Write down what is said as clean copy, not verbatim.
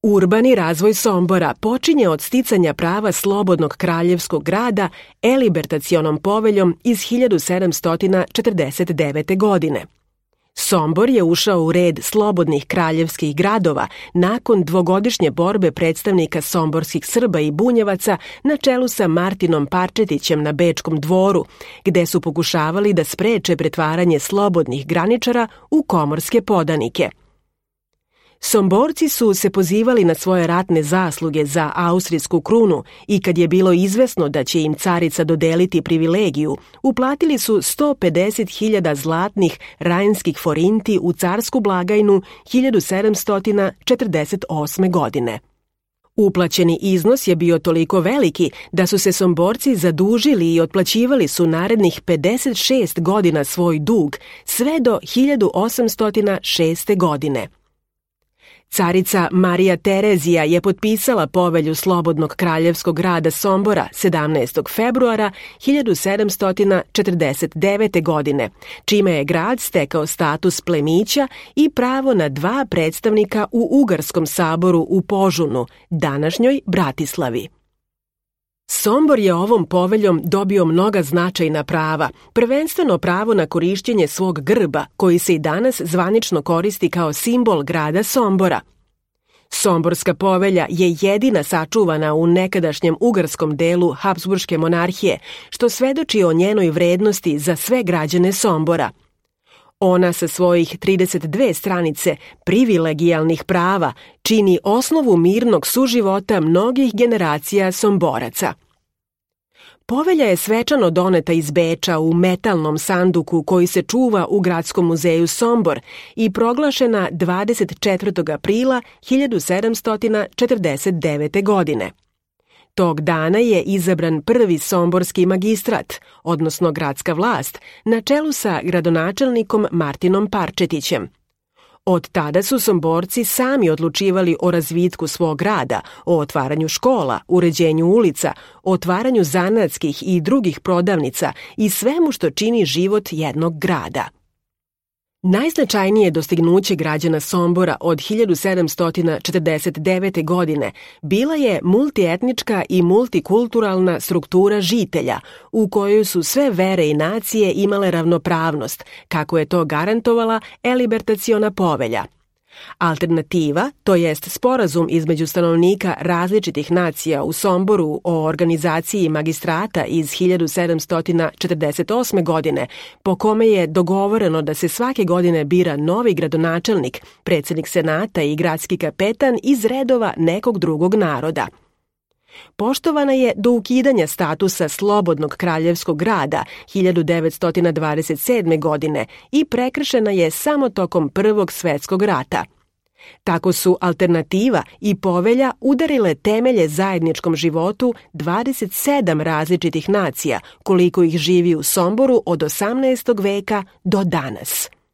Urbani razvoj Sombora počinje od sticanja prava slobodnog kraljevskog grada elibertacionom poveljom iz 1749. godine. Sombor je ušao u red slobodnih kraljevskih gradova nakon dvogodišnje borbe predstavnika somborskih Srba i Bunjevaca na čelu sa Martinom Parčetićem na Bečkom dvoru, gde su pokušavali da spreče pretvaranje slobodnih graničara u komorske podanike. Somborci su se pozivali na svoje ratne zasluge za austrijsku krunu i kad je bilo izvesno da će im carica dodeliti privilegiju, uplatili su 150.000 zlatnih rajnskih forinti u carsku blagajnu 1748. godine. Uplaćeni iznos je bio toliko veliki da su se Somborci zadužili i otplaćivali su narednih 56 godina svoj dug, sve do 1806. godine. Carica Marija Terezija je potpisala povelju slobodnog kraljevskog grada Sombora 17. februara 1749. godine, čime je grad stekao status plemića i pravo na 2 predstavnika u Ugarskom saboru u Požunu, današnjoj Bratislavi. Sombor je ovom poveljom dobio mnoga značajna prava, prvenstveno pravo na korišćenje svog grba, koji se i danas zvanično koristi kao simbol grada Sombora. Somborska povelja je jedina sačuvana u nekadašnjem ugarskom delu Habsburške monarhije, što svedoči o njenoj vrednosti za sve građane Sombora. Ona sa svojih 32 stranice privilegijalnih prava čini osnovu mirnog suživota mnogih generacija Somboraca. Povelja je svečano doneta iz Beča u metalnom sanduku koji se čuva u Gradskom muzeju Sombor i proglašena 24. aprila 1749. godine. Tog dana je izabran prvi somborski magistrat, odnosno gradska vlast, na čelu sa gradonačelnikom Martinom Parčetićem. Od tada su Somborci sami odlučivali o razvitku svog grada, o otvaranju škola, uređenju ulica, otvaranju zanatskih i drugih prodavnica i svemu što čini život jednog grada. Najznačajnije dostignuće građana Sombora od 1749. godine bila je multietnička i multikulturalna struktura žitelja, u kojoj su sve vere i nacije imale ravnopravnost, kako je to garantovala elibertaciona povelja. Alternativa, to jest sporazum između stanovnika različitih nacija u Somboru o organizaciji magistrata iz 1748. godine, po kome je dogovoreno da se svake godine bira novi gradonačelnik, predsjednik senata i gradski kapetan iz redova nekog drugog naroda. Poštovana je do ukidanja statusa slobodnog kraljevskog grada 1927. godine i prekršena je samo tokom Prvog svjetskog rata. Tako su alternativa i povelja udarile temelje zajedničkom životu 27 različitih nacija, koliko ih živi u Somboru od 18. veka do danas.